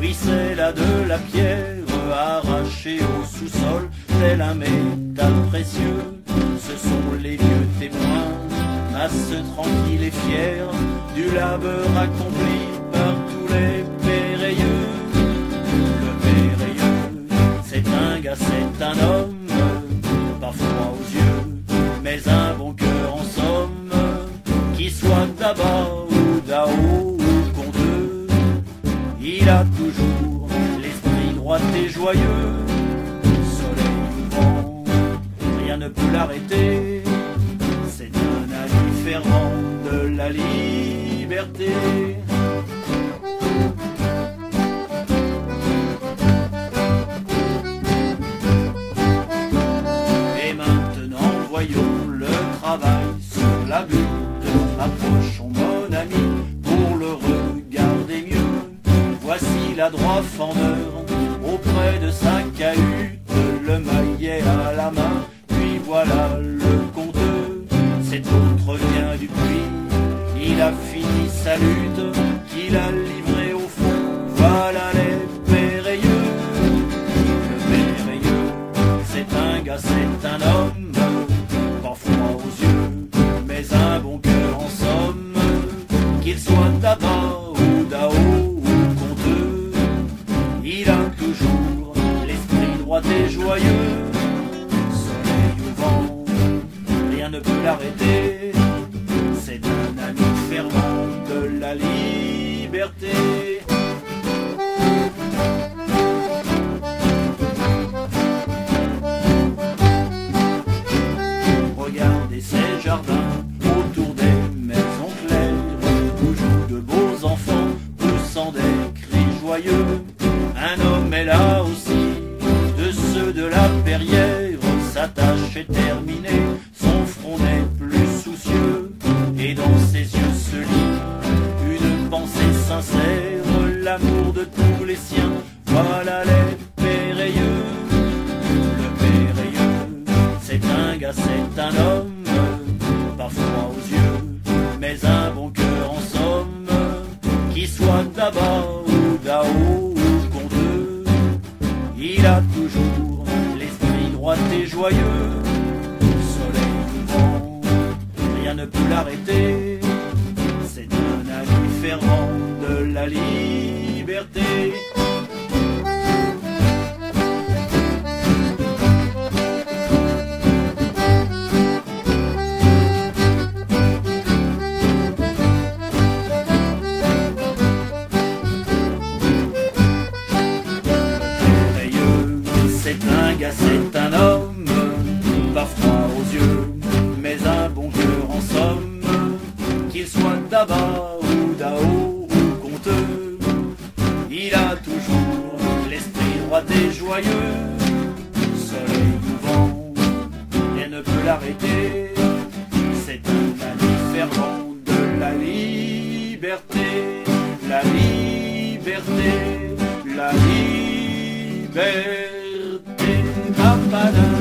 Oui, c'est là de la pierre arrachée au sous-sol, tel un métal précieux. Ce sont les vieux témoins, masse tranquille et fière, du labeur accompli par tous les périlleux. Le périlleux, c'est un gars, c'est un homme, pas froid aux yeux, mais un bon cœur en somme, qui soit d'Aba ou d'Ao ou Conteux, il a toujours l'esprit droit et joyeux. Soleil ou vent, rien ne peut l'arrêter, c'est un ami fervent de la liberté. Et maintenant voyons le travail sur la butte. Approchons mon ami pour le regarder mieux. Voici l'adroit fendeur auprès de sa cahute, le maillet à la main, puis voilà le Conteux. Cet autre vient du puits, il a fini sa lutte, qu'il a livrée au fond. Voilà les périlleux. Le périlleux, c'est un gars, c'est un homme, pas froid aux yeux, mais un bon cœur en somme, qu'il soit d'Aba ou d'Ao ou Conteux, il a toujours l'esprit droit et joyeux. Soleil ou vent, rien ne peut l'arrêter, c'est un ami fervent de la liberté. Regardez ces jardins autour des maisons claires, où jouent de beaux enfants, poussant des cris joyeux. Un homme est là aussi, de ceux de la Perrière, sa tâche est terminée, son front n'est plus soucieux, et dans ses yeux se lit une pensée sincère, l'amour de tous les siens. Voilà les périlleux. Le périlleux, c'est un gars, c'est un homme, pas froid aux yeux, mais un bon cœur en somme, qui soit d'Aba ou d'Ao ou Conteux, il a toujours l'esprit droit et joyeux. Soleil ou vent, rien ne peut l'arrêter, c'est un ami fervent de la liberté. C'est un homme, pas froid aux yeux, mais un bon cœur en somme, qu'il soit d'Aba ou d'Ao ou Conteux, il a toujours l'esprit droit et joyeux. Soleil ou vent, rien ne peut l'arrêter, c'est un ami fervent de la liberté. La liberté, la liberté. Ba-ba-da.